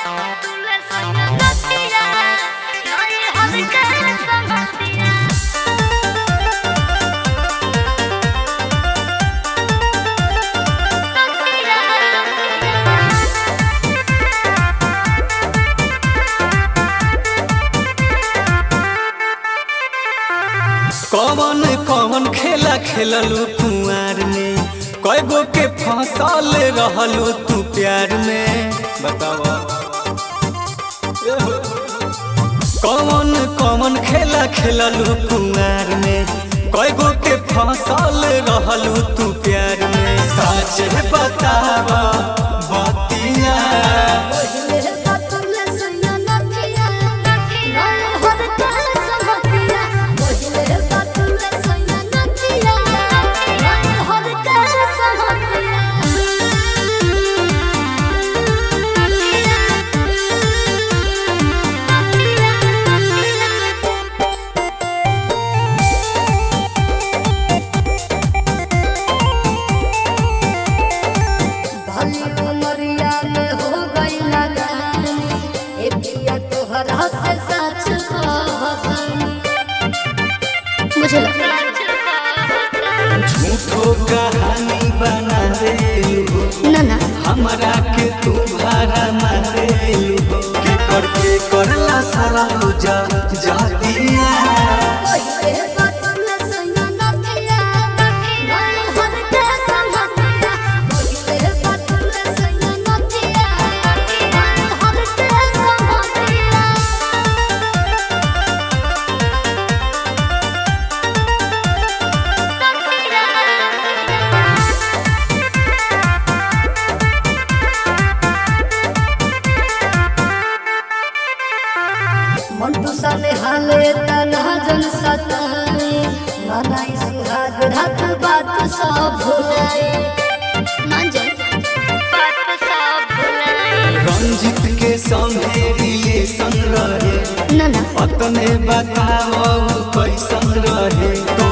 कौन कौन खेला खेललू कुआर में, कई गो के फसल रहलू तू प्यार में। बतावा कौन कौन खेला खेललू कुआर में, कई गो के फसल रहलू तू प्यार में। सच बतावा बतिया मुझे झूठो कहानी बना देलू ना हमरा के तू भारा मारेलू के करला सारा जा दिया। मंटू साले हाले तना जन सताए, मनाई सुहाग रात बात सब भुलाए। मान जा बात सब भुलाए। रंजित के संगे रिलेशन रहे ना अपने बताओ कैसन रहे।